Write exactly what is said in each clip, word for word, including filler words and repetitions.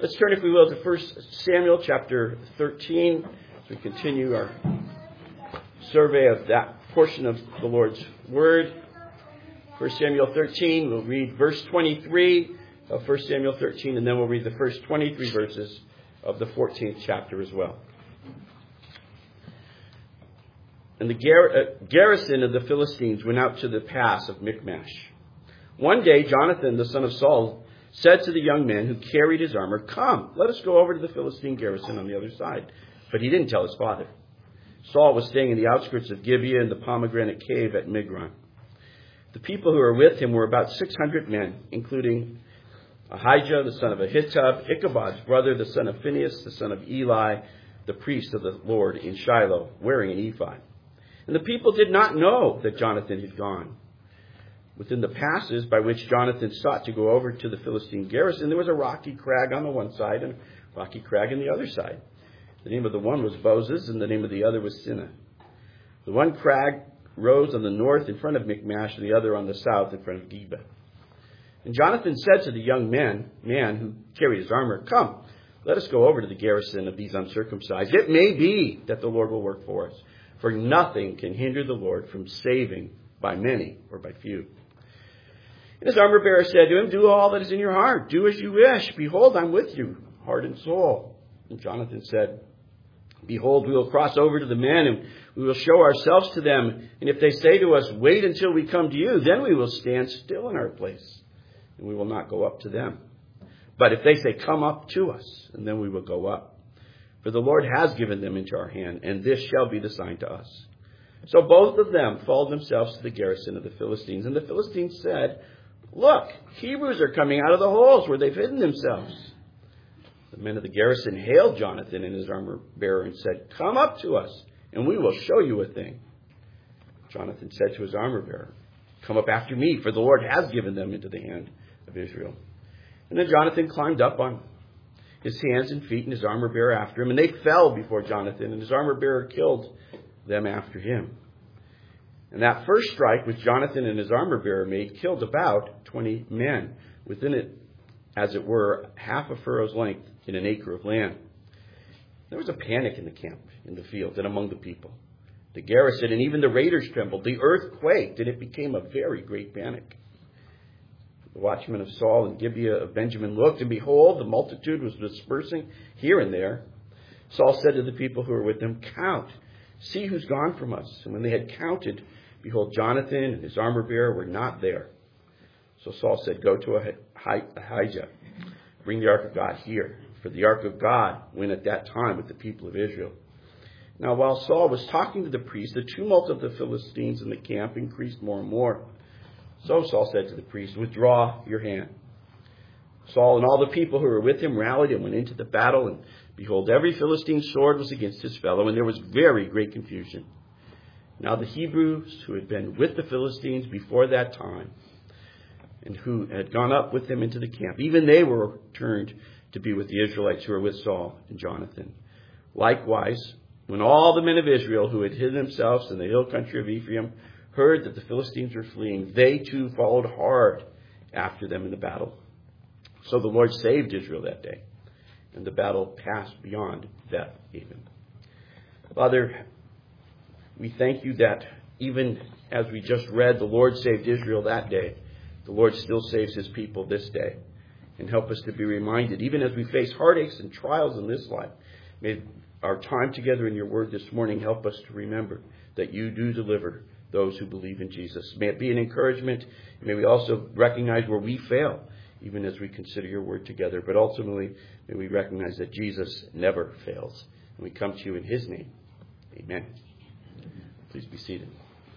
Let's turn, if we will, to First Samuel chapter thirteen as we continue our survey of that portion of the Lord's Word. First Samuel thirteen, we'll read verse twenty-three of First Samuel thirteen, and then we'll read the first twenty-three verses of the fourteenth chapter as well. And the gar- uh, garrison of the Philistines went out to the pass of Michmash. One day, Jonathan, the son of Saul, said to the young man who carried his armor, "Come, let us go over to the Philistine garrison on the other side." But he didn't tell his father. Saul was staying in the outskirts of Gibeah in the pomegranate cave at Migron. The people who were with him were about six hundred men, including Ahijah, the son of Ahitub, Ichabod's brother, the son of Phinehas, the son of Eli, the priest of the Lord in Shiloh, wearing an ephod. And the people did not know that Jonathan had gone. Within the passes by which Jonathan sought to go over to the Philistine garrison, there was a rocky crag on the one side and a rocky crag on the other side. The name of the one was Bozez, and the name of the other was Sinah. The one crag rose on the north in front of Michmash, and the other on the south in front of Geba. And Jonathan said to the young man, man who carried his armor, "Come, let us go over to the garrison of these uncircumcised. It may be that the Lord will work for us, for nothing can hinder the Lord from saving by many or by few." And his armor bearer said to him, "Do all that is in your heart. Do as you wish. Behold, I'm with you, heart and soul." And Jonathan said, "Behold, we will cross over to the men, and we will show ourselves to them. And if they say to us, 'Wait until we come to you,' then we will stand still in our place, and we will not go up to them. But if they say, 'Come up to us,' and then we will go up. For the Lord has given them into our hand, and this shall be the sign to us." So both of them followed themselves to the garrison of the Philistines. And the Philistines said, "Look, Hebrews are coming out of the holes where they've hidden themselves." The men of the garrison hailed Jonathan and his armor bearer and said, "Come up to us, and we will show you a thing." Jonathan said to his armor bearer, "Come up after me, for the Lord has given them into the hand of Israel." And then Jonathan climbed up on his hands and feet, and his armor bearer after him, and they fell before Jonathan, and his armor bearer killed them after him. And that first strike which Jonathan and his armor bearer made killed about twenty men, within it, as it were, half a furrow's length in an acre of land. There was a panic in the camp, in the field, and among the people. The garrison and even the raiders trembled. The earth quaked, and it became a very great panic. The watchmen of Saul and Gibeah of Benjamin looked, and behold, the multitude was dispersing here and there. Saul said to the people who were with him, "Count, see who's gone from us." And when they had counted, behold, Jonathan and his armor bearer were not there. So Saul said, "Go to Ahijah, bring the ark of God here." For the ark of God went at that time with the people of Israel. Now while Saul was talking to the priest, the tumult of the Philistines in the camp increased more and more. So Saul said to the priest, "Withdraw your hand." Saul and all the people who were with him rallied and went into the battle, and behold, every Philistine's sword was against his fellow, and there was very great confusion. Now the Hebrews who had been with the Philistines before that time, and who had gone up with them into the camp, even they were turned to be with the Israelites who were with Saul and Jonathan. Likewise, when all the men of Israel who had hidden themselves in the hill country of Ephraim heard that the Philistines were fleeing, they too followed hard after them in the battle. So the Lord saved Israel that day, and the battle passed beyond Beth Aven. Father, we thank you that even as we just read, the Lord saved Israel that day. The Lord still saves his people this day. And help us to be reminded, even as we face heartaches and trials in this life, may our time together in your word this morning help us to remember that you do deliver those who believe in Jesus. May it be an encouragement. May we also recognize where we fail, even as we consider your word together. But ultimately, may we recognize that Jesus never fails. And we come to you in his name. Amen. Please be seated.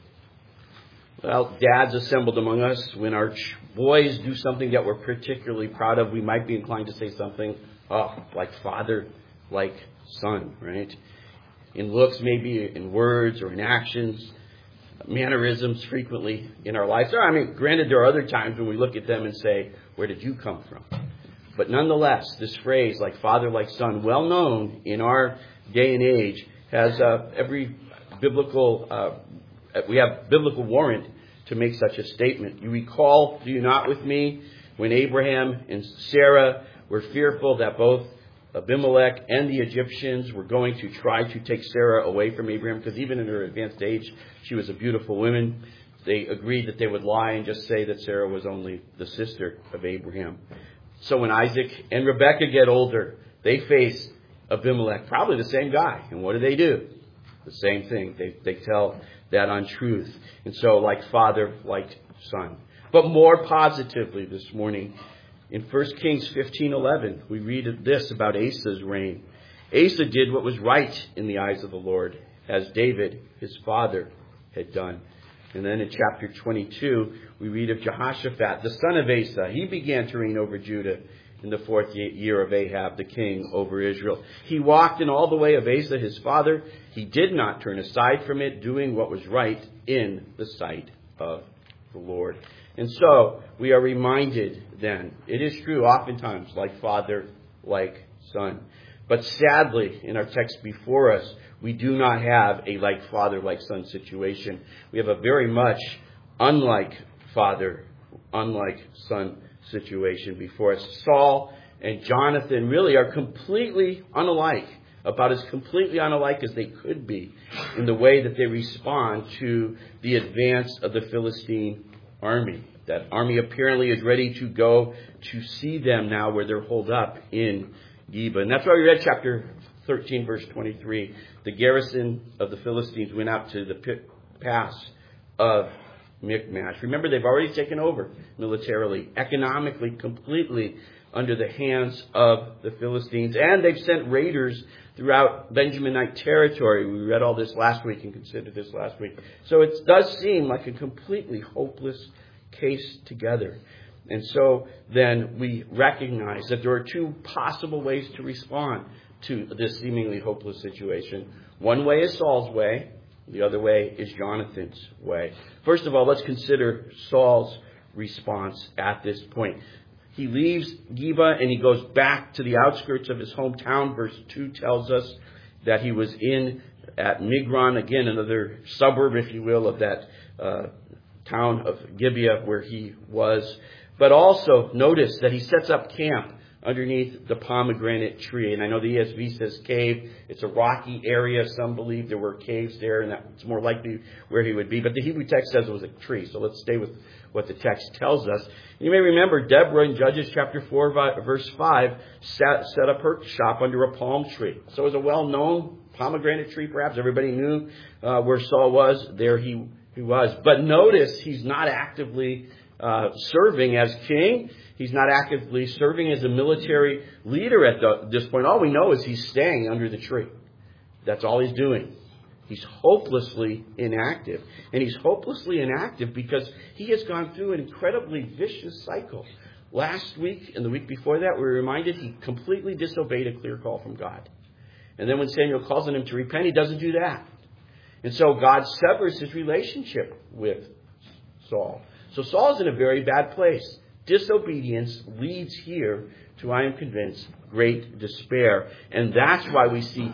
Well, dads assembled among us. When our boys do something that we're particularly proud of, we might be inclined to say something, oh, like father, like son, right? In looks, maybe in words or in actions, mannerisms frequently in our lives. I mean, granted, there are other times when we look at them and say, where did you come from? But nonetheless, this phrase, like father, like son, well known in our day and age, has uh, every biblical uh we have biblical warrant to make such a statement. You recall, do you not, with me, when Abraham and Sarah were fearful that both Abimelech and the Egyptians were going to try to take Sarah away from Abraham, because even in her advanced age, she was a beautiful woman. They agreed that they would lie and just say that Sarah was only the sister of Abraham. So when Isaac and Rebekah get older, they face Abimelech, probably the same guy. And what do they do? The same thing. They, they tell that untruth. And so like father, like son. But more positively this morning, in First Kings fifteen eleven, we read this about Asa's reign. Asa did what was right in the eyes of the Lord, as David, his father, had done. And then in chapter twenty-two, we read of Jehoshaphat, the son of Asa. He began to reign over Judah in the fourth year of Ahab, the king over Israel. He walked in all the way of Asa, his father. He did not turn aside from it, doing what was right in the sight of the Lord. And so we are reminded then, it is true oftentimes, like father, like son. But sadly, in our text before us, we do not have a like father, like son situation. We have a very much unlike father, unlike son situation before us. Saul and Jonathan really are completely unalike, about as completely unalike as they could be in the way that they respond to the advance of the Philistine army. That army apparently is ready to go to see them now where they're holed up in Geba. And that's why we read chapter thirteen, verse twenty-three. The garrison of the Philistines went out to the pit pass of Michmash. Remember, they've already taken over militarily, economically, completely under the hands of the Philistines. And they've sent raiders throughout Benjaminite territory. We read all this last week and considered this last week. So it does seem like a completely hopeless case together. And so then we recognize that there are two possible ways to respond to this seemingly hopeless situation. One way is Saul's way. The other way is Jonathan's way. First of all, let's consider Saul's response at this point. He leaves Geba and he goes back to the outskirts of his hometown. Verse two tells us that he was in at Migron, again, another suburb, if you will, of that uh, town of Gibeah where he was. But also notice that he sets up camp underneath the pomegranate tree. And I know the E S V says cave. It's a rocky area. Some believe there were caves there, and that's more likely where he would be. But the Hebrew text says it was a tree. So let's stay with what the text tells us. You may remember Deborah in Judges chapter four, verse five, set, set up her shop under a palm tree. So it was a well-known pomegranate tree, perhaps. Everybody knew uh, where Saul was. There he, he was. But notice he's not actively uh, serving as king. He's not actively serving as a military leader at the, this point. All we know is he's staying under the tree. That's all he's doing. He's hopelessly inactive. And he's hopelessly inactive because he has gone through an incredibly vicious cycle. Last week and the week before that, we were reminded he completely disobeyed a clear call from God. And then when Samuel calls on him to repent, he doesn't do that. And so God severs his relationship with Saul. So Saul's in a very bad place. Disobedience leads here to, I am convinced, great despair. And that's why we see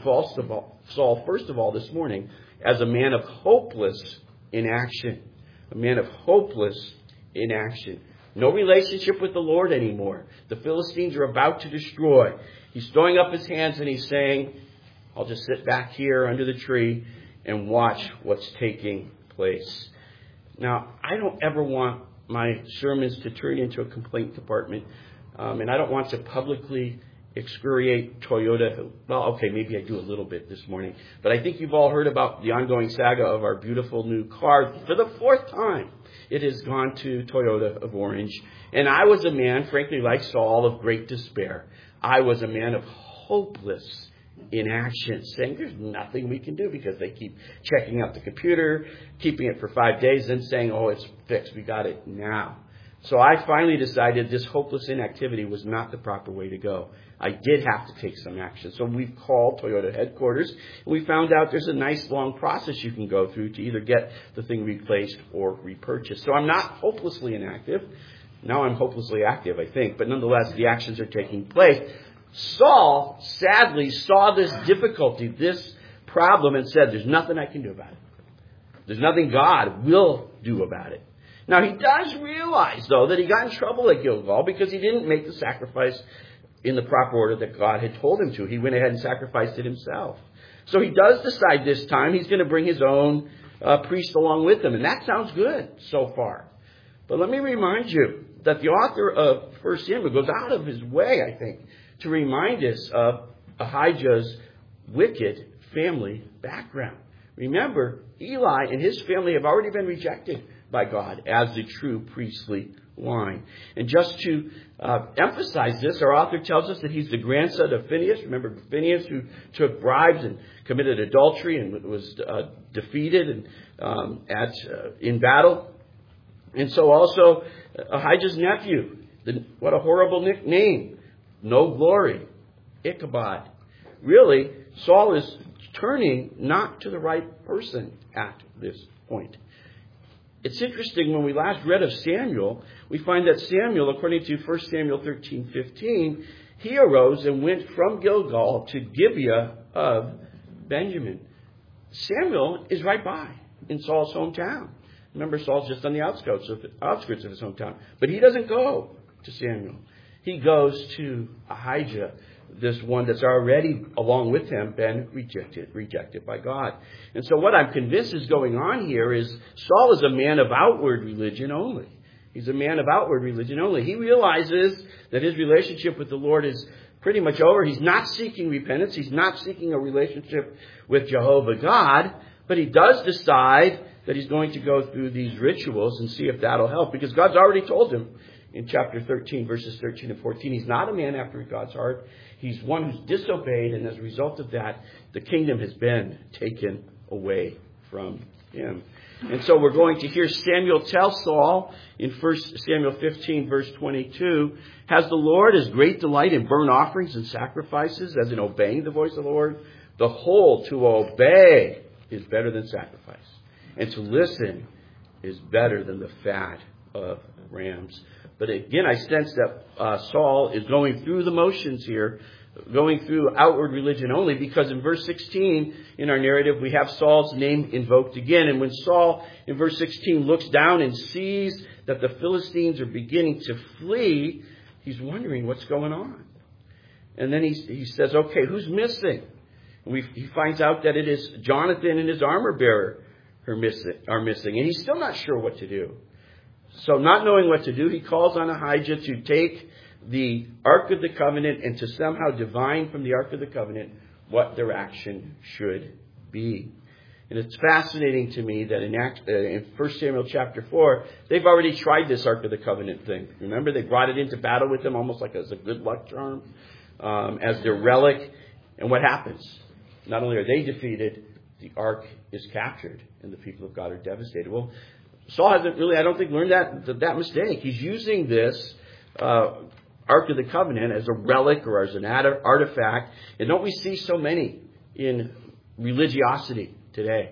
Saul, first of all, this morning, as a man of hopeless inaction. A man of hopeless inaction. No relationship with the Lord anymore. The Philistines are about to destroy. He's throwing up his hands and he's saying, I'll just sit back here under the tree and watch what's taking place. Now, I don't ever want my sermons to turn into a complaint department. Um, and I don't want to publicly excoriate Toyota. Well, okay, maybe I do a little bit this morning. But I think you've all heard about the ongoing saga of our beautiful new car. For the fourth time, it has gone to Toyota of Orange. And I was a man, frankly, like Saul, of great despair. I was a man of hopeless inaction, saying there's nothing we can do because they keep checking out the computer, keeping it for five days, and saying, oh, it's fixed. We got it now. So I finally decided this hopeless inactivity was not the proper way to go. I did have to take some action. So we've called Toyota headquarters, and we found out there's a nice long process you can go through to either get the thing replaced or repurchased. So I'm not hopelessly inactive. Now I'm hopelessly active, I think. But nonetheless, the actions are taking place. Saul, sadly, saw this difficulty, this problem, and said, there's nothing I can do about it. There's nothing God will do about it. Now, he does realize, though, that he got in trouble at Gilgal because he didn't make the sacrifice in the proper order that God had told him to. He went ahead and sacrificed it himself. So he does decide this time he's going to bring his own uh, priest along with him. And that sounds good so far. But let me remind you that the author of First Samuel goes out of his way, I think, to remind us of Ahijah's wicked family background. Remember, Eli and his family have already been rejected by God as the true priestly line. And just to uh, emphasize this, our author tells us that he's the grandson of Phinehas. Remember Phinehas, who took bribes and committed adultery and was uh, defeated and, um, at uh, in battle. And so also Ahijah's nephew. The, what a horrible nickname. No glory. Ichabod. Really, Saul is turning not to the right person at this point. It's interesting, when we last read of Samuel, we find that Samuel, according to First Samuel thirteen fifteen, he arose and went from Gilgal to Gibeah of Benjamin. Samuel is right by in Saul's hometown. Remember, Saul's just on the outskirts of, outskirts of his hometown. But he doesn't go to Samuel. He goes to Ahijah, this one that's already, along with him, been rejected, rejected by God. And so what I'm convinced is going on here is Saul is a man of outward religion only. He's a man of outward religion only. He realizes that his relationship with the Lord is pretty much over. He's not seeking repentance. He's not seeking a relationship with Jehovah God. But he does decide that he's going to go through these rituals and see if that'll help. Because God's already told him in chapter thirteen, verses thirteen and fourteen, he's not a man after God's heart. He's one who's disobeyed, and as a result of that, the kingdom has been taken away from him. And so we're going to hear Samuel tell Saul in First Samuel fifteen, verse twenty-two, has the Lord as great delight in burnt offerings and sacrifices as in obeying the voice of the Lord? The whole to obey is better than sacrifice, and to listen is better than the fat of rams. But again, I sense that uh, Saul is going through the motions here, going through outward religion only, because in verse sixteen in our narrative, we have Saul's name invoked again. And when Saul, in verse sixteen, looks down and sees that the Philistines are beginning to flee, he's wondering what's going on. And then he, he says, okay, who's missing? And we, he finds out that it is Jonathan and his armor bearer are missing, are missing. And he's still not sure what to do. So not knowing what to do, he calls on Ahijah to take the Ark of the Covenant and to somehow divine from the Ark of the Covenant what their action should be. And it's fascinating to me that in, Act, uh, in First Samuel chapter four, they've already tried this Ark of the Covenant thing. Remember, they brought it into battle with them almost like as a good luck charm, um, as their relic. And what happens? Not only are they defeated, the Ark is captured and the people of God are devastated. Well, Saul hasn't really, I don't think, learned that that mistake. He's using this uh, Ark of the Covenant as a relic or as an artifact. And don't we see so many in religiosity today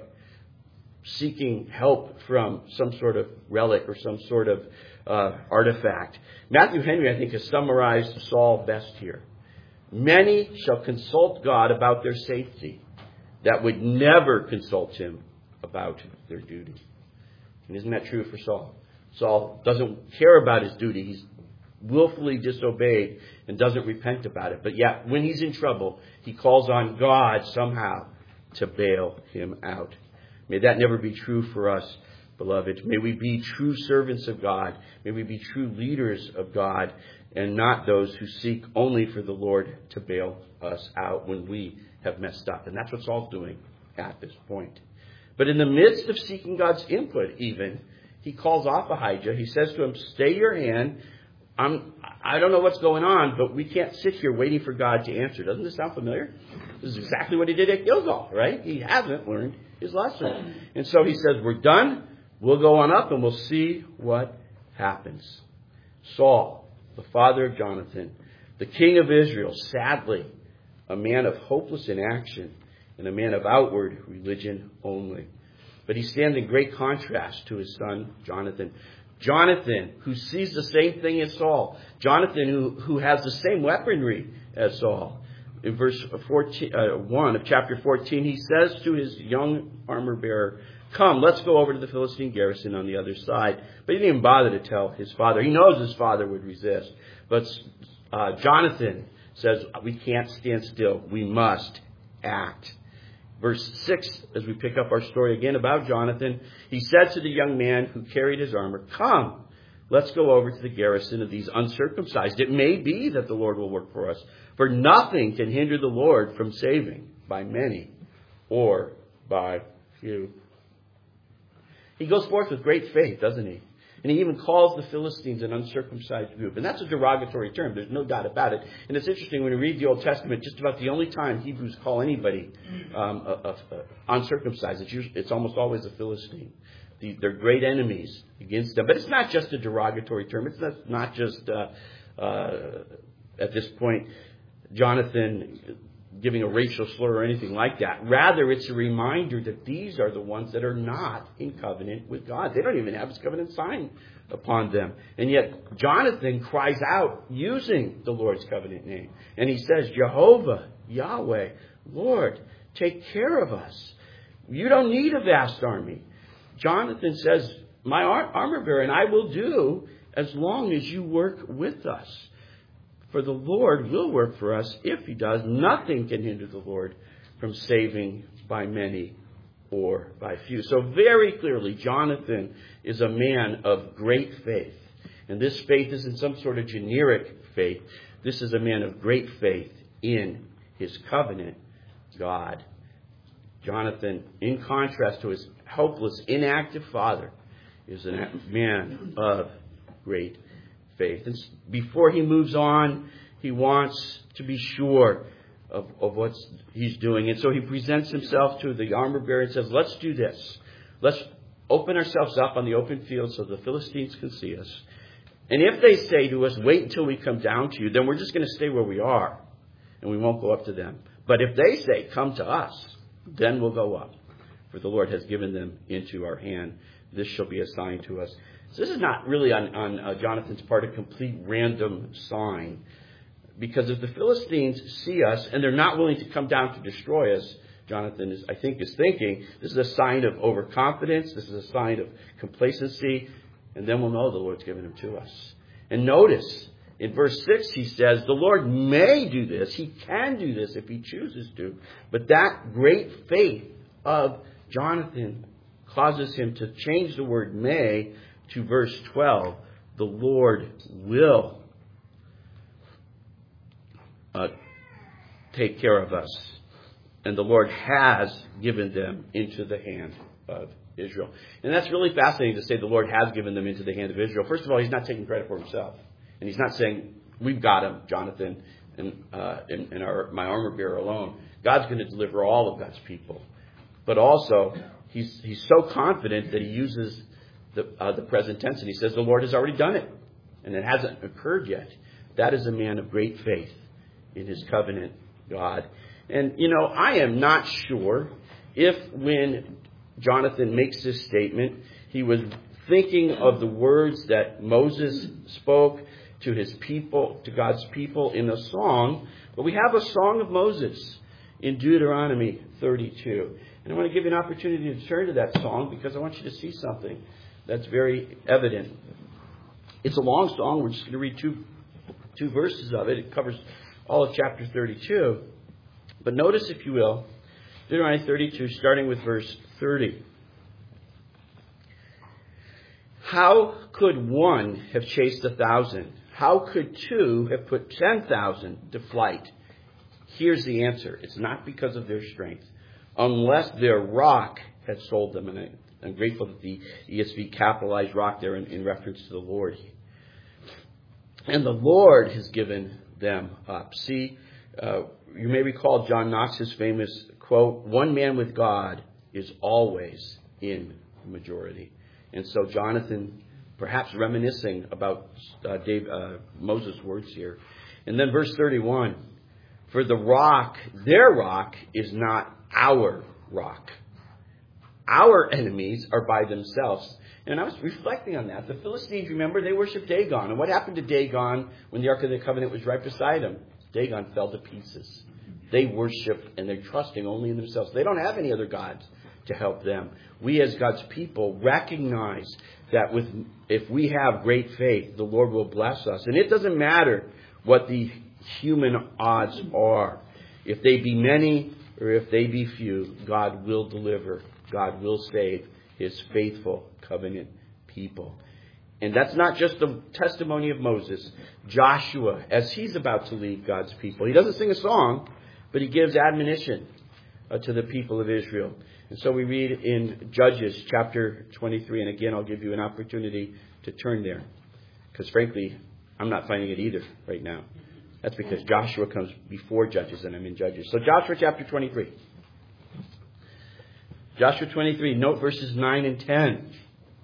seeking help from some sort of relic or some sort of uh, artifact? Matthew Henry, I think, has summarized Saul best here. Many shall consult God about their safety that would never consult him about their duty. And isn't that true for Saul? Saul doesn't care about his duty. He's willfully disobeyed and doesn't repent about it. But yet, when he's in trouble, he calls on God somehow to bail him out. May that never be true for us, beloved. May we be true servants of God. May we be true leaders of God and not those who seek only for the Lord to bail us out when we have messed up. And that's what Saul's doing at this point. But in the midst of seeking God's input even, he calls off Ahijah. He says to him, stay your hand. I'm, I don't know what's going on, but we can't sit here waiting for God to answer. Doesn't this sound familiar? This is exactly what he did at Gilgal, right? He hasn't learned his lesson. And so he says, we're done. We'll go on up and we'll see what happens. Saul, the father of Jonathan, the king of Israel, sadly, a man of hopeless inaction and a man of outward religion only. But he stands in great contrast to his son, Jonathan. Jonathan, who sees the same thing as Saul. Jonathan, who, who has the same weaponry as Saul. In verse fourteen, uh, one of chapter fourteen, he says to his young armor bearer, come, let's go over to the Philistine garrison on the other side. But he didn't even bother to tell his father. He knows his father would resist. But uh, Jonathan says we can't stand still. We must act. Verse six, as we pick up our story again about Jonathan, he said to the young man who carried his armor, "Come, let's go over to the garrison of these uncircumcised. It may be that the Lord will work for us, for nothing can hinder the Lord from saving by many or by few." He goes forth with great faith, doesn't he? And he even calls the Philistines an uncircumcised group. And that's a derogatory term. There's no doubt about it. And it's interesting when you read the Old Testament, just about the only time Hebrews call anybody um, a, a, a uncircumcised, it's, usually, it's almost always a Philistine. The, they're great enemies against them. But it's not just a derogatory term. It's not, not just, uh, uh, at this point, Jonathan giving a racial slur or anything like that. Rather, it's a reminder that these are the ones that are not in covenant with God. They don't even have his covenant sign upon them. And yet, Jonathan cries out using the Lord's covenant name. And he says, "Jehovah, Yahweh, Lord, take care of us. You don't need a vast army." Jonathan says, "My armor bearer and I will do as long as you work with us. For the Lord will work for us. If he does, nothing can hinder the Lord from saving by many or by few." So very clearly, Jonathan is a man of great faith. And this faith isn't some sort of generic faith. This is a man of great faith in his covenant God. Jonathan, in contrast to his helpless, inactive father, is a man of great faith. And before he moves on, he wants to be sure of, of what he's doing. And so he presents himself to the armor bearer and says, "Let's do this. Let's open ourselves up on the open field so the Philistines can see us. And if they say to us, 'Wait until we come down to you,' then we're just going to stay where we are and we won't go up to them. But if they say, 'Come to us,' then we'll go up. For the Lord has given them into our hand. This shall be a sign to us." So this is not really on, on uh, Jonathan's part a complete random sign. Because if the Philistines see us and they're not willing to come down to destroy us, Jonathan, is, I think, is thinking, this is a sign of overconfidence. This is a sign of complacency. And then we'll know the Lord's given him to us. And notice, in verse six, he says, the Lord may do this. He can do this if he chooses to. But that great faith of Jonathan causes him to change the word may to verse twelve. The Lord will uh, take care of us. And the Lord has given them into the hand of Israel. And that's really fascinating to say the Lord has given them into the hand of Israel. First of all, he's not taking credit for himself. And he's not saying, we've got him, Jonathan, and, uh, and, and our, my armor bearer alone. God's going to deliver all of God's people. But also, he's he's so confident that he uses the, uh, the present tense. And he says, the Lord has already done it. And it hasn't occurred yet. That is a man of great faith in his covenant God. And, you know, I am not sure if when Jonathan makes this statement, he was thinking of the words that Moses spoke to his people, to God's people in a song. But we have a song of Moses in Deuteronomy thirty-two. And I want to give you an opportunity to turn to that song because I want you to see something that's very evident. It's a long song. We're just going to read two, two verses of it. It covers all of chapter thirty-two. But notice, if you will, Deuteronomy thirty-two, starting with verse thirty. How could one have chased a thousand? How could two have put ten thousand to flight? Here's the answer. It's not because of their strength. Unless their rock had sold them. And I, I'm grateful that the E S V capitalized rock there in, in reference to the Lord. And the Lord has given them up. See, uh, you may recall John Knox's famous quote, one man with God is always in the majority. And so Jonathan, perhaps reminiscing about uh, Dave, uh, Moses' words here. And then verse thirty-one, for the rock, their rock, is not our rock. Our enemies are by themselves. And I was reflecting on that. The Philistines, remember, they worshipped Dagon. And what happened to Dagon when the Ark of the Covenant was right beside him? Dagon fell to pieces. They worship and they're trusting only in themselves. They don't have any other gods to help them. We as God's people recognize that with if we have great faith, the Lord will bless us. And it doesn't matter what the human odds are. If they be many or if they be few, God will deliver. God will save his faithful covenant people. And that's not just the testimony of Moses. Joshua, as he's about to lead God's people, he doesn't sing a song, but he gives admonition uh, to the people of Israel. And so we read in Judges chapter twenty-three, and again, I'll give you an opportunity to turn there. Because frankly, I'm not finding it either right now. That's because Joshua comes before Judges, and I'm in Judges. So Joshua chapter twenty-three. Joshua twenty-three, note verses nine and ten.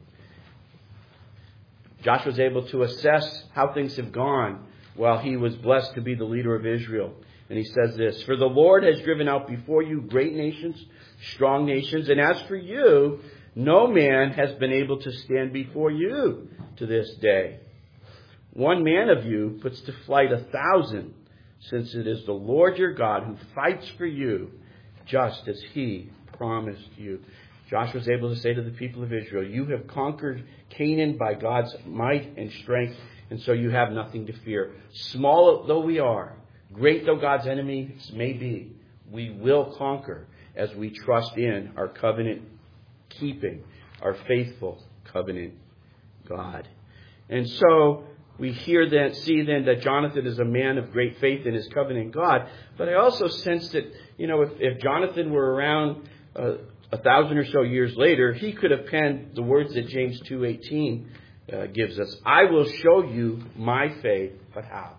Joshua was able to assess how things have gone while he was blessed to be the leader of Israel. And he says this, "For the Lord has driven out before you great nations, strong nations, and as for you, no man has been able to stand before you to this day. One man of you puts to flight a thousand, since it is the Lord your God who fights for you, just as he promised you." Joshua was able to say to the people of Israel, you have conquered Canaan by God's might and strength, and so you have nothing to fear. Small though we are, great though God's enemies may be, we will conquer as we trust in our covenant keeping, our faithful covenant God. And so we hear then, see then that Jonathan is a man of great faith in his covenant God. But I also sense that, you know, if, if Jonathan were around uh, a thousand or so years later, he could have penned the words that James two eighteen uh, gives us. I will show you my faith, but how?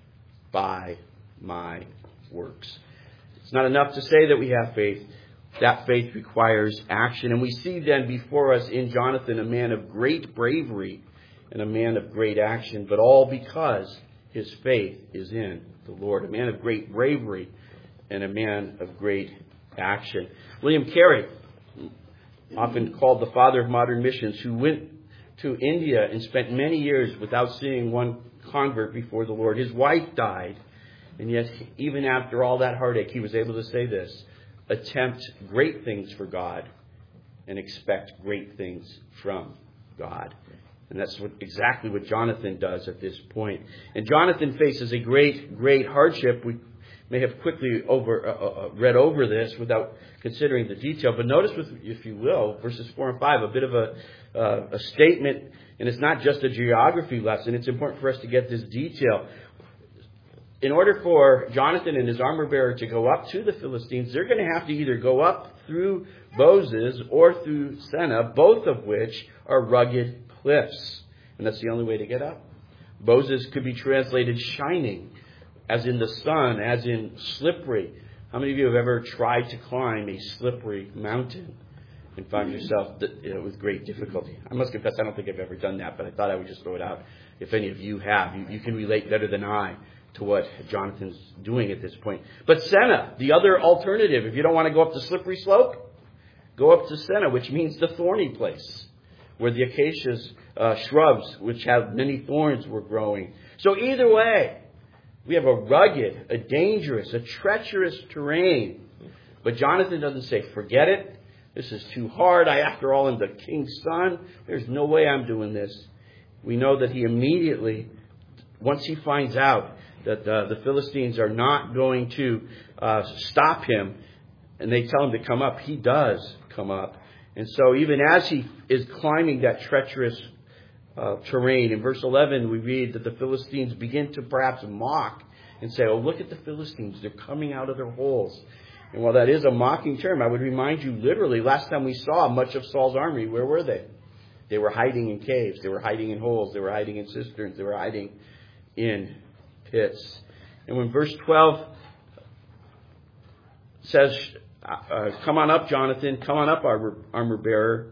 By my works. It's not enough to say that we have faith. That faith requires action. And we see then before us in Jonathan a man of great bravery and a man of great action, but all because his faith is in the Lord. A man of great bravery and a man of great action. William Carey, often called the father of modern missions, who went to India and spent many years without seeing one convert before the Lord. His wife died, and yet even after all that heartache, he was able to say this: attempt great things for God and expect great things from God. And that's what, exactly what Jonathan does at this point. And Jonathan faces a great, great hardship. We may have quickly over uh, uh, read over this without considering the detail. But notice, with, if you will, verses four and five, a bit of a, uh, a statement. And it's not just a geography lesson. It's important for us to get this detail. In order for Jonathan and his armor bearer to go up to the Philistines, they're going to have to either go up through Bozez or through Seneh, both of which are rugged cliffs. And that's the only way to get up. Bozez could be translated shining, as in the sun, as in slippery. How many of you have ever tried to climb a slippery mountain and found yourself you know, with great difficulty? I must confess, I don't think I've ever done that, but I thought I would just throw it out. If any of you have, you, you can relate better than I to what Jonathan's doing at this point. But Seneh, the other alternative, if you don't want to go up the slippery slope, go up to Seneh, which means the thorny place, where the acacias, uh, shrubs, which have many thorns, were growing. So either way, we have a rugged, a dangerous, a treacherous terrain. But Jonathan doesn't say, forget it. This is too hard. I, after all, am the king's son. There's no way I'm doing this. We know that he immediately, once he finds out that uh, the Philistines are not going to uh, stop him, and they tell him to come up, he does come up. And so even as he is climbing that treacherous uh, terrain, in verse eleven we read that the Philistines begin to perhaps mock and say, oh, look at the Philistines. They're coming out of their holes. And while that is a mocking term, I would remind you literally, last time we saw much of Saul's army, where were they? They were hiding in caves. They were hiding in holes. They were hiding in cisterns. They were hiding in pits. And when verse twelve says, Uh, come on up, Jonathan. Come on up, armor, armor bearer.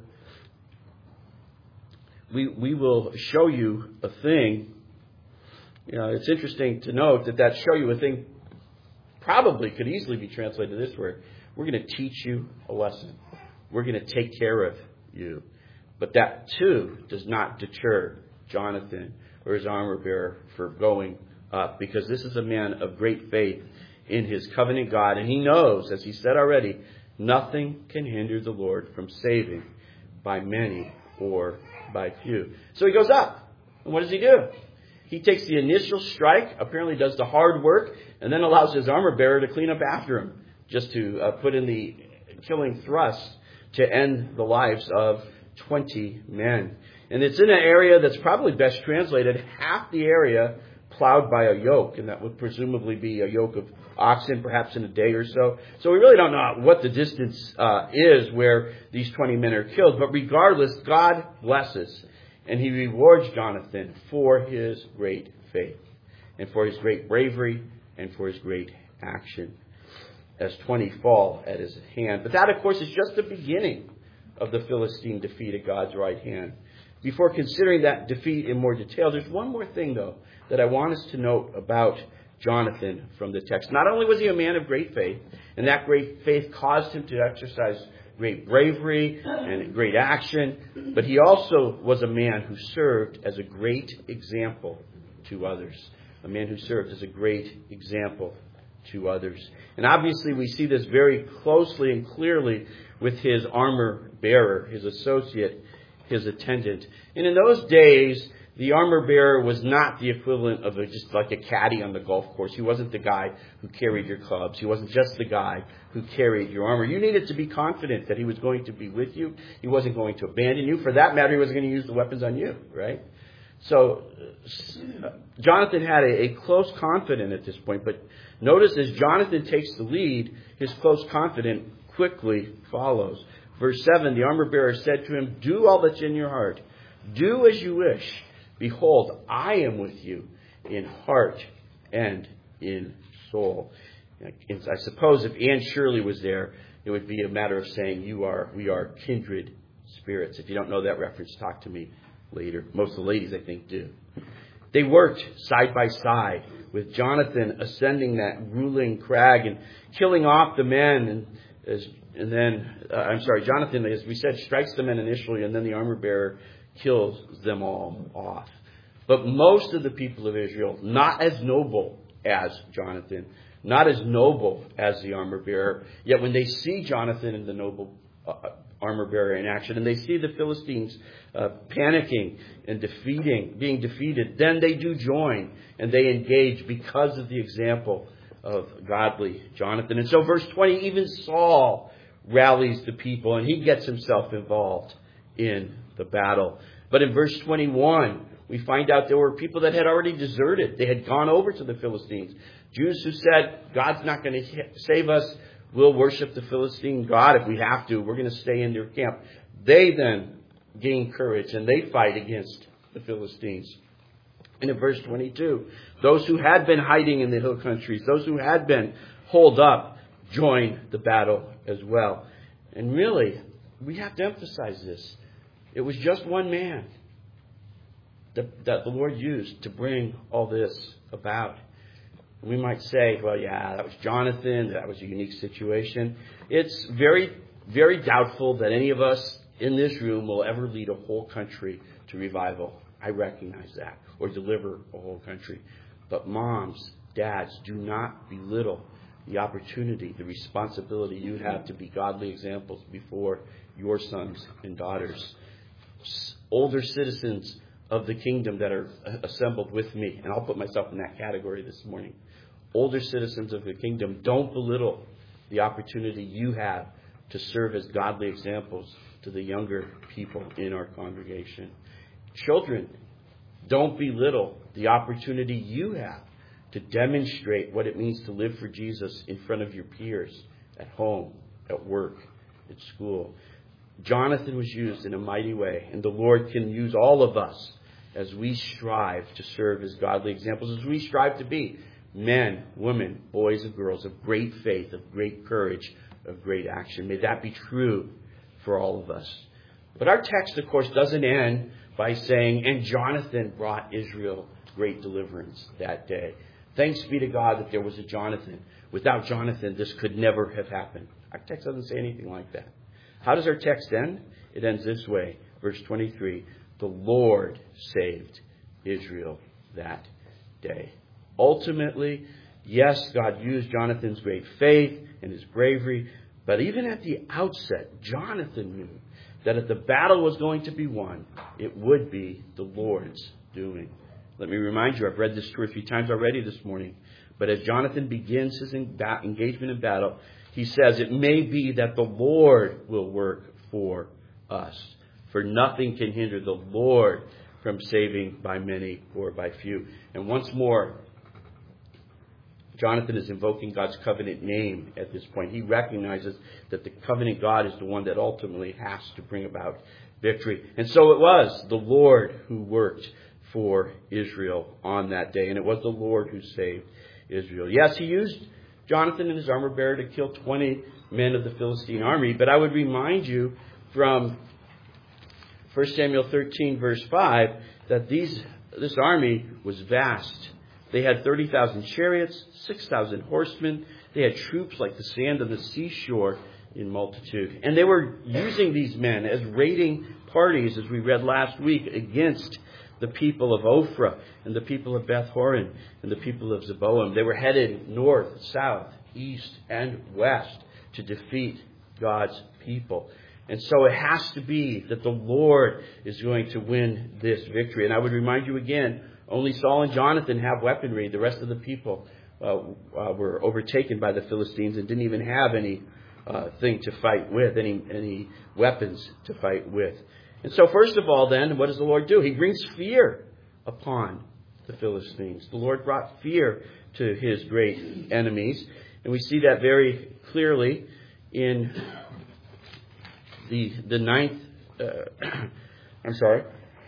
We we will show you a thing. You know, it's interesting to note that that show you a thing probably could easily be translated this way. We're going to teach you a lesson. We're going to take care of you. But that, too, does not deter Jonathan or his armor bearer for going up, because this is a man of great faith in his covenant God. And he knows, as he said already, nothing can hinder the Lord from saving by many or by few. So he goes up. And what does he do? He takes the initial strike, apparently does the hard work, and then allows his armor bearer to clean up after him, just to uh, put in the killing thrust to end the lives of twenty men. And it's in an area that's probably best translated, half the area plowed by a yoke, and that would presumably be a yoke of oxen, perhaps in a day or so. So we really don't know what the distance uh, is where these twenty men are killed, but regardless, God blesses, and he rewards Jonathan for his great faith, and for his great bravery, and for his great action, as twenty fall at his hand. But that, of course, is just the beginning of the Philistine defeat at God's right hand. Before considering that defeat in more detail, there's one more thing, though, that I want us to note about Jonathan from the text. Not only was he a man of great faith, and that great faith caused him to exercise great bravery and great action, but he also was a man who served as a great example to others. A man who served as a great example to others. And obviously we see this very closely and clearly with his armor bearer, his associate, his attendant. And in those days, the armor bearer was not the equivalent of a, just like a caddy on the golf course. He wasn't the guy who carried your clubs. He wasn't just the guy who carried your armor. You needed to be confident that he was going to be with you. He wasn't going to abandon you. For that matter, he wasn't going to use the weapons on you, right? So uh, Jonathan had a, a close confidant at this point. But notice as Jonathan takes the lead, his close confidant quickly follows. Verse seven, the armor bearer said to him, "Do all that's in your heart. Do as you wish. Behold, I am with you in heart and in soul." I suppose if Anne Shirley was there, it would be a matter of saying, "You are, we are kindred spirits." If you don't know that reference, talk to me later. Most of the ladies, I think, do. They worked side by side with Jonathan ascending that ruling crag and killing off the men. And, as, and then, uh, I'm sorry, Jonathan, as we said, strikes the men initially, and then the armor bearer kills them all off. But most of the people of Israel, not as noble as Jonathan, not as noble as the armor bearer, yet when they see Jonathan and the noble uh, armor bearer in action, and they see the Philistines uh, panicking and defeating, being defeated, then they do join and they engage because of the example of godly Jonathan. And so verse twenty, even Saul rallies the people and he gets himself involved in the battle. But in verse twenty-one, we find out there were people that had already deserted. They had gone over to the Philistines. Jews who said, "God's not going to save us. We'll worship the Philistine God if we have to. We're going to stay in their camp." They then gain courage and they fight against the Philistines. And in verse twenty-two, those who had been hiding in the hill countries, those who had been holed up, join the battle as well. And really, we have to emphasize this. It was just one man that, that the Lord used to bring all this about. We might say, well, yeah, that was Jonathan. That was a unique situation. It's very, very doubtful that any of us in this room will ever lead a whole country to revival. I recognize that. Or deliver a whole country. But moms, dads, do not belittle the opportunity, the responsibility you have to be godly examples before your sons and daughters. Older citizens of the kingdom that are assembled with me, and I'll put myself in that category this morning. Older citizens of the kingdom, don't belittle the opportunity you have to serve as godly examples to the younger people in our congregation. Children, don't belittle the opportunity you have to demonstrate what it means to live for Jesus in front of your peers, at home, at work, at school. Jonathan was used in a mighty way, and the Lord can use all of us as we strive to serve as godly examples, as we strive to be men, women, boys and girls of great faith, of great courage, of great action. May that be true for all of us. But our text, of course, doesn't end by saying, "And Jonathan brought Israel great deliverance that day." Thanks be to God that there was a Jonathan. Without Jonathan, this could never have happened. Our text doesn't say anything like that. How does our text end? It ends this way. Verse twenty-three. The Lord saved Israel that day. Ultimately, yes, God used Jonathan's great faith and his bravery. But even at the outset, Jonathan knew that if the battle was going to be won, it would be the Lord's doing. Let me remind you, I've read this two or three times already this morning. But as Jonathan begins his engagement in battle, he says, it may be that the Lord will work for us. For nothing can hinder the Lord from saving by many or by few. And once more, Jonathan is invoking God's covenant name at this point. He recognizes that the covenant God is the one that ultimately has to bring about victory. And so it was the Lord who worked for Israel on that day. And it was the Lord who saved Israel. Yes, he used Jonathan and his armor bearer to kill twenty men of the Philistine army. But I would remind you from First Samuel thirteen, verse five, that these this army was vast. They had thirty thousand chariots, six thousand horsemen. They had troops like the sand of the seashore in multitude. And they were using these men as raiding parties, as we read last week, against the people of Ophrah and the people of Beth Horon and the people of Zeboim. They were headed north, south, east, and west to defeat God's people. And so it has to be that the Lord is going to win this victory. And I would remind you again, only Saul and Jonathan have weaponry. The rest of the people uh, uh, were overtaken by the Philistines and didn't even have any uh, thing to fight with, any any weapons to fight with. And so first of all then, what does the Lord do? He brings fear upon the Philistines. The Lord brought fear to his great enemies. And we see that very clearly in the the ninth, uh, I'm sorry,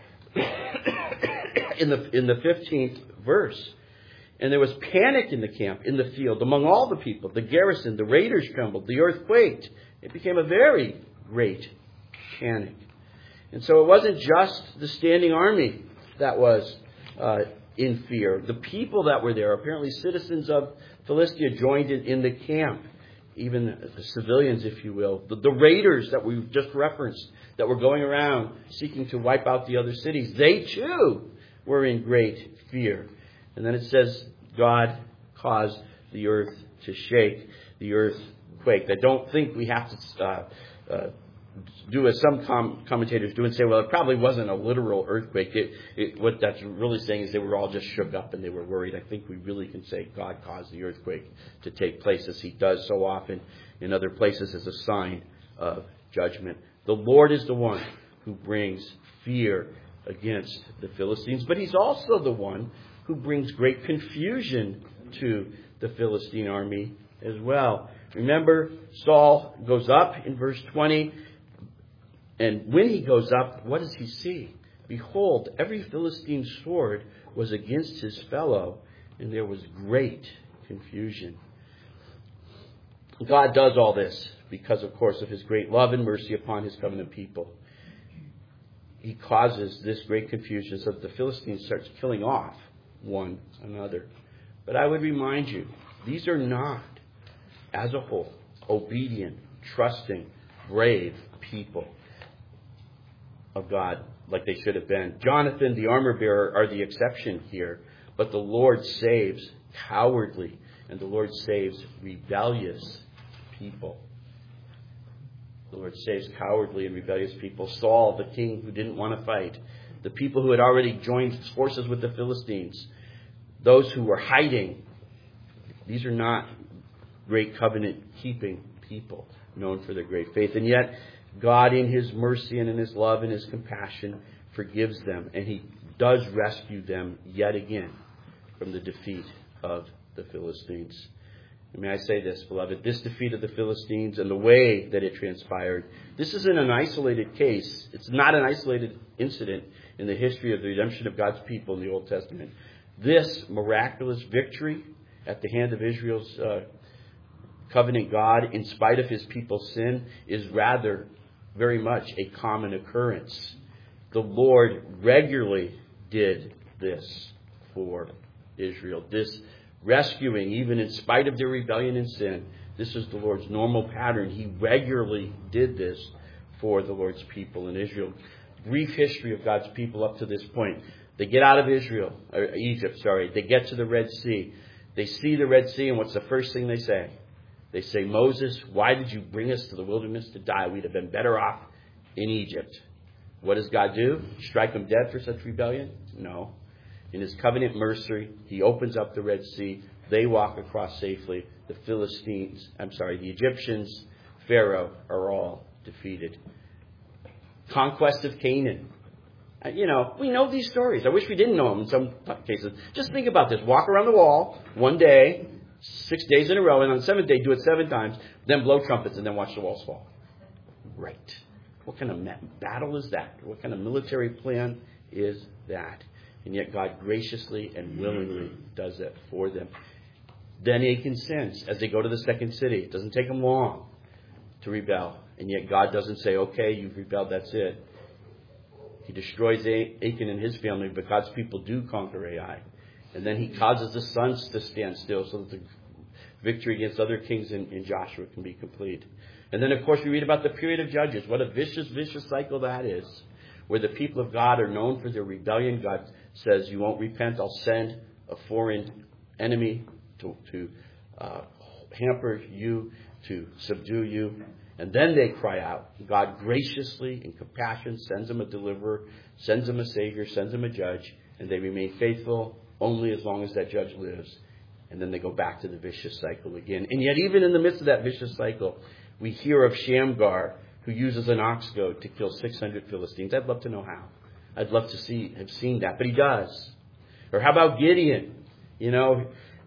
in the in the fifteenth verse. And there was panic in the camp, in the field, among all the people. The garrison, the raiders trembled, the earth quaked. It became a very great panic. And so it wasn't just the standing army that was uh, in fear. The people that were there, apparently citizens of Philistia, joined in, in the camp. Even the civilians, if you will. The, the raiders that we've just referenced, that were going around seeking to wipe out the other cities, they too were in great fear. And then it says, God caused the earth to shake, the earth quaked. I don't think we have to uh, uh, do as some com- commentators do and say, well, it probably wasn't a literal earthquake. It, it, what that's really saying is they were all just shook up and they were worried. I think we really can say God caused the earthquake to take place, as he does so often in other places, as a sign of judgment. The Lord is the one who brings fear against the Philistines, but he's also the one who brings great confusion to the Philistine army as well. Remember, Saul goes up in verse twenty. And when he goes up, what does he see? Behold, every Philistine sword was against his fellow, and there was great confusion. God does all this because, of course, of his great love and mercy upon his covenant people. He causes this great confusion so that the Philistines start killing off one another. But I would remind you, these are not, as a whole, obedient, trusting, brave people of God like they should have been. Jonathan, the armor bearer, are the exception here. But the Lord saves cowardly, and the Lord saves rebellious people. The Lord saves cowardly and rebellious people. Saul, the king who didn't want to fight. The people who had already joined forces with the Philistines. Those who were hiding. These are not great covenant-keeping people known for their great faith. And yet, God, in his mercy and in his love and his compassion, forgives them. And he does rescue them yet again from the defeat of the Philistines. And may I say this, beloved, this defeat of the Philistines and the way that it transpired, this isn't an isolated case. It's not an isolated incident in the history of the redemption of God's people in the Old Testament. This miraculous victory at the hand of Israel's uh, covenant God, in spite of his people's sin, is rather very much a common occurrence. The Lord regularly did this for Israel. This rescuing, even in spite of their rebellion and sin, this is the Lord's normal pattern. He regularly did this for the Lord's people in Israel. Brief history of God's people up to this point. They get out of Israel, or Egypt, sorry. They get to the Red Sea. They see the Red Sea, and what's the first thing they say? They say, Moses, why did you bring us to the wilderness to die? We'd have been better off in Egypt. What does God do? Strike them dead for such rebellion? No. In his covenant mercy, he opens up the Red Sea. They walk across safely. The Philistines, I'm sorry, the Egyptians, Pharaoh are all defeated. Conquest of Canaan. You know, we know these stories. I wish we didn't know them in some cases. Just think about this. Walk around the wall one day, six days in a row, and on the seventh day, do it seven times, then blow trumpets, and then watch the walls fall. Right. What kind of battle is that? What kind of military plan is that? And yet God graciously and willingly does that for them. Then Achan sins as they go to the second city. It doesn't take them long to rebel. And yet God doesn't say, okay, you've rebelled, that's it. He destroys Achan and his family, but God's people do conquer Ai. And then he causes the suns to stand still so that the victory against other kings in, in Joshua can be complete. And then, of course, we read about the period of Judges. What a vicious, vicious cycle that is, where the people of God are known for their rebellion. God says, you won't repent, I'll send a foreign enemy to, to uh, hamper you, to subdue you. And then they cry out. God graciously, in compassion, sends them a deliverer, sends them a savior, sends them a judge, and they remain faithful only as long as that judge lives. And then they go back to the vicious cycle again. And yet, even in the midst of that vicious cycle, we hear of Shamgar, who uses an ox goad to kill six hundred Philistines. I'd love to know how. I'd love to see have seen that, but he does. Or how about Gideon? You know,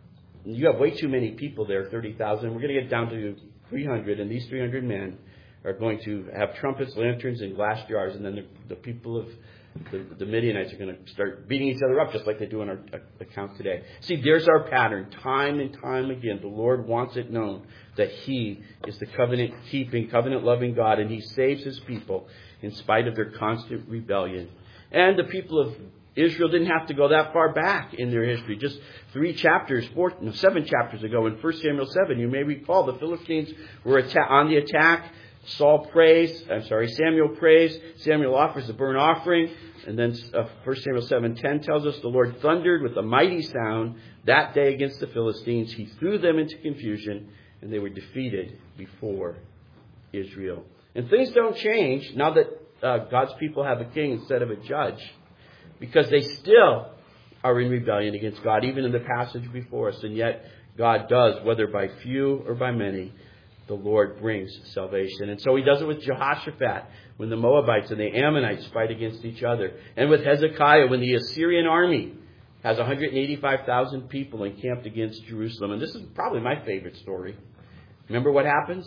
you have way too many people there, thirty thousand. We're going to get down to three hundred, and these three hundred men are going to have trumpets, lanterns, and glass jars, and then the, the people of the, the Midianites are going to start beating each other up just like they do in our account today. See, there's our pattern. Time and time again, the Lord wants it known that He is the covenant-keeping, covenant-loving God, and He saves His people in spite of their constant rebellion. And the people of Israel didn't have to go that far back in their history. Just three chapters, four, no, seven chapters ago in First Samuel seven, you may recall the Philistines were atta- on the attack. Saul prays, I'm sorry, Samuel prays. Samuel offers the burnt offering. And then uh, First Samuel seven ten tells us the Lord thundered with a mighty sound that day against the Philistines. He threw them into confusion, and they were defeated before Israel. And things don't change now that uh, God's people have a king instead of a judge, because they still are in rebellion against God, even in the passage before us. And yet God does, whether by few or by many, the Lord brings salvation. And so He does it with Jehoshaphat when the Moabites and the Ammonites fight against each other. And with Hezekiah when the Assyrian army has one hundred eighty-five thousand people encamped against Jerusalem. And this is probably my favorite story. Remember what happens?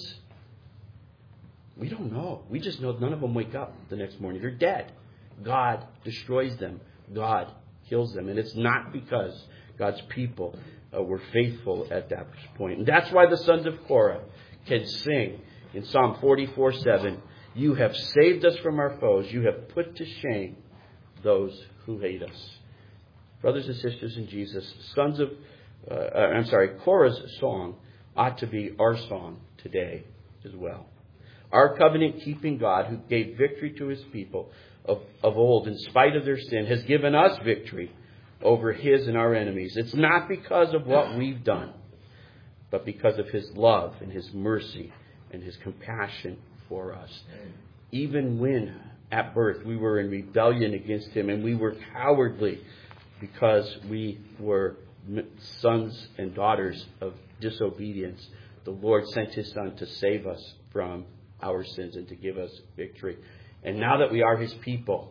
We don't know. We just know none of them wake up the next morning. They're dead. God destroys them. God kills them. And it's not because God's people uh, were faithful at that point. And that's why the sons of Korah can sing in Psalm forty-four seven, you have saved us from our foes. You have put to shame those who hate us. Brothers and sisters in Jesus, sons of, uh, I'm sorry, Korah's song ought to be our song today as well. Our covenant-keeping God, who gave victory to His people of, of old in spite of their sin, has given us victory over His and our enemies. It's not because of what we've done, but because of His love and His mercy and His compassion for us. Even when at birth we were in rebellion against Him and we were cowardly because we were sons and daughters of disobedience, the Lord sent His Son to save us from our sins and to give us victory. And now that we are His people,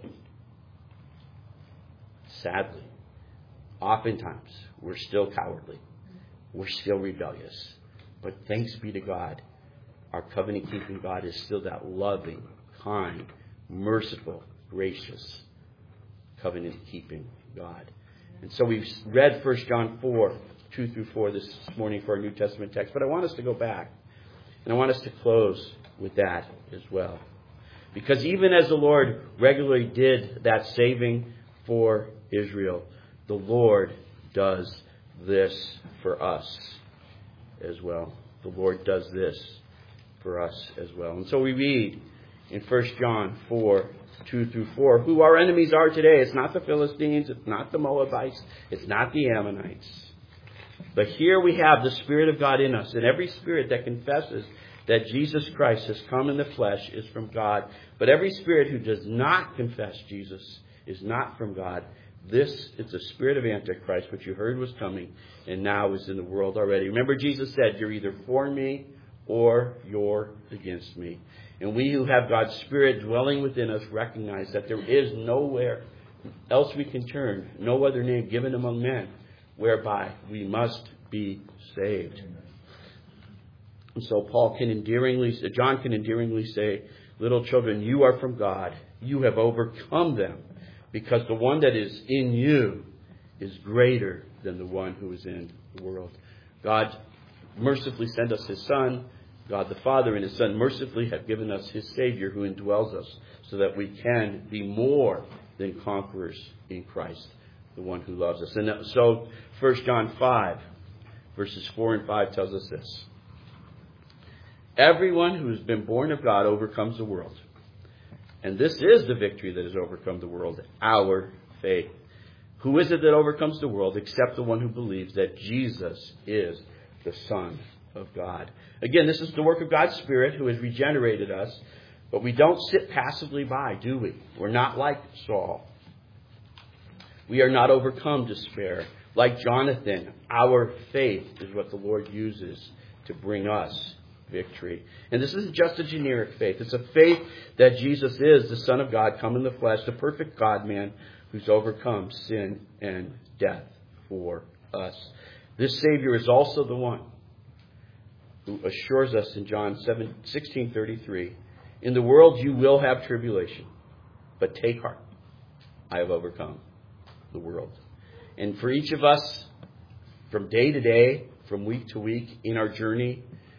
sadly, oftentimes we're still cowardly. We're still rebellious. But thanks be to God, our covenant-keeping God is still that loving, kind, merciful, gracious, covenant-keeping God. And so we've read First John four, two through four this morning for our New Testament text. But I want us to go back. And I want us to close with that as well. Because even as the Lord regularly did that saving for Israel, the Lord does this for us as well. The Lord does this for us as well. And so we read in First John four, two through four, who our enemies are today. It's not the Philistines, it's not the Moabites, it's not the Ammonites. But here we have the Spirit of God in us, and every spirit that confesses that Jesus Christ has come in the flesh is from God. But every spirit who does not confess Jesus is not from God. This is the spirit of Antichrist, which you heard was coming, and now is in the world already. Remember, Jesus said, you're either for me or you're against me. And we who have God's Spirit dwelling within us recognize that there is nowhere else we can turn, no other name given among men, whereby we must be saved. And so Paul can endearingly, John can endearingly say, little children, you are from God. You have overcome them, because the one that is in you is greater than the one who is in the world. God mercifully sent us His Son. God the Father and His Son mercifully have given us His Savior who indwells us, so that we can be more than conquerors in Christ, the one who loves us. And so First John five, verses four and five tells us this. Everyone who has been born of God overcomes the world. And this is the victory that has overcome the world, our faith. Who is it that overcomes the world except the one who believes that Jesus is the Son of God? Again, this is the work of God's Spirit who has regenerated us. But we don't sit passively by, do we? We're not like Saul. We are not overcome despair. Like Jonathan, our faith is what the Lord uses to bring us victory. And this isn't just a generic faith. It's a faith that Jesus is the Son of God, come in the flesh, the perfect God-man who's overcome sin and death for us. This Savior is also the one who assures us in John sixteen thirty-three, in the world you will have tribulation, but take heart. I have overcome the world. And for each of us, from day to day, from week to week, in our journey,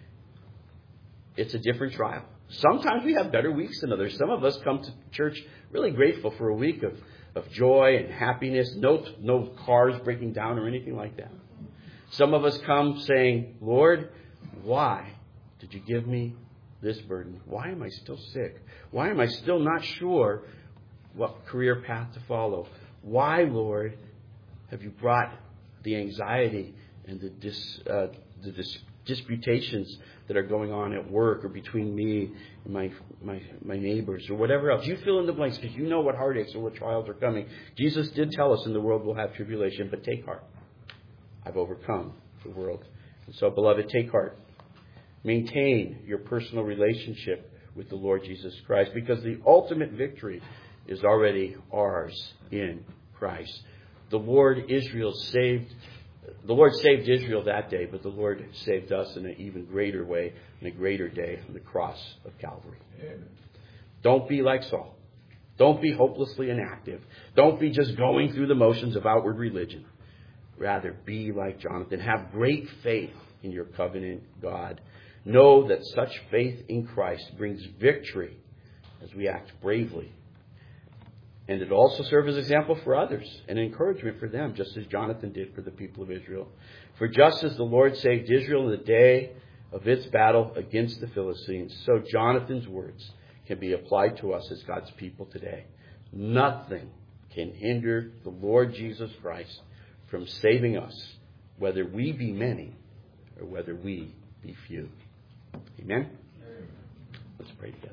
it's a different trial. Sometimes we have better weeks than others. Some of us come to church really grateful for a week of, of joy and happiness, no, no cars breaking down or anything like that. Some of us come saying, Lord, why did you give me this burden? Why am I still sick? Why am I still not sure what career path to follow? Why, Lord, have you brought the anxiety and the, dis, uh, the dis, disputations that are going on at work or between me and my, my, my neighbors or whatever else? You fill in the blanks because you know what heartaches or what trials are coming. Jesus did tell us in the world we'll have tribulation, but take heart. I've overcome the world. And so, beloved, take heart. Maintain your personal relationship with the Lord Jesus Christ, because the ultimate victory is already ours in Christ. The Lord Israel saved, the Lord saved Israel that day, but the Lord saved us in an even greater way, in a greater day on the cross of Calvary. Amen. Don't be like Saul. Don't be hopelessly inactive. Don't be just going through the motions of outward religion. Rather, be like Jonathan. Have great faith in your covenant God. Know that such faith in Christ brings victory as we act bravely. And it also serves as an example for others, an encouragement for them, just as Jonathan did for the people of Israel. For just as the Lord saved Israel in the day of its battle against the Philistines, so Jonathan's words can be applied to us as God's people today. Nothing can hinder the Lord Jesus Christ from saving us, whether we be many or whether we be few. Amen? Let's pray together.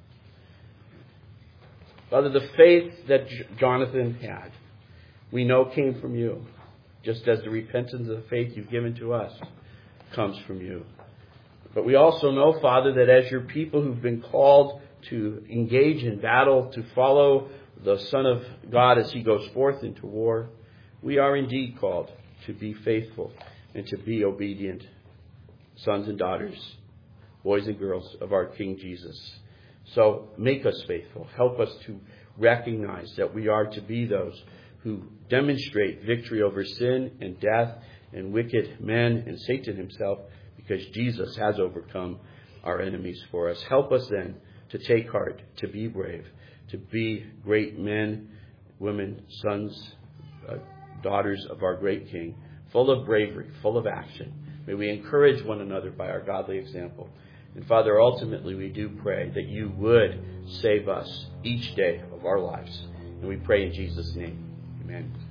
Father, the faith that J- Jonathan had, we know came from you, just as the repentance of the faith you've given to us comes from you. But we also know, Father, that as your people who've been called to engage in battle, to follow the Son of God as he goes forth into war, we are indeed called to be faithful and to be obedient sons and daughters, boys and girls of our King Jesus. So make us faithful. Help us to recognize that we are to be those who demonstrate victory over sin and death and wicked men and Satan himself, because Jesus has overcome our enemies for us. Help us then to take heart, to be brave, to be great men, women, sons, uh, daughters of our great King, full of bravery, full of action. May we encourage one another by our godly example. And Father, ultimately we do pray that you would save us each day of our lives. And we pray in Jesus' name. Amen.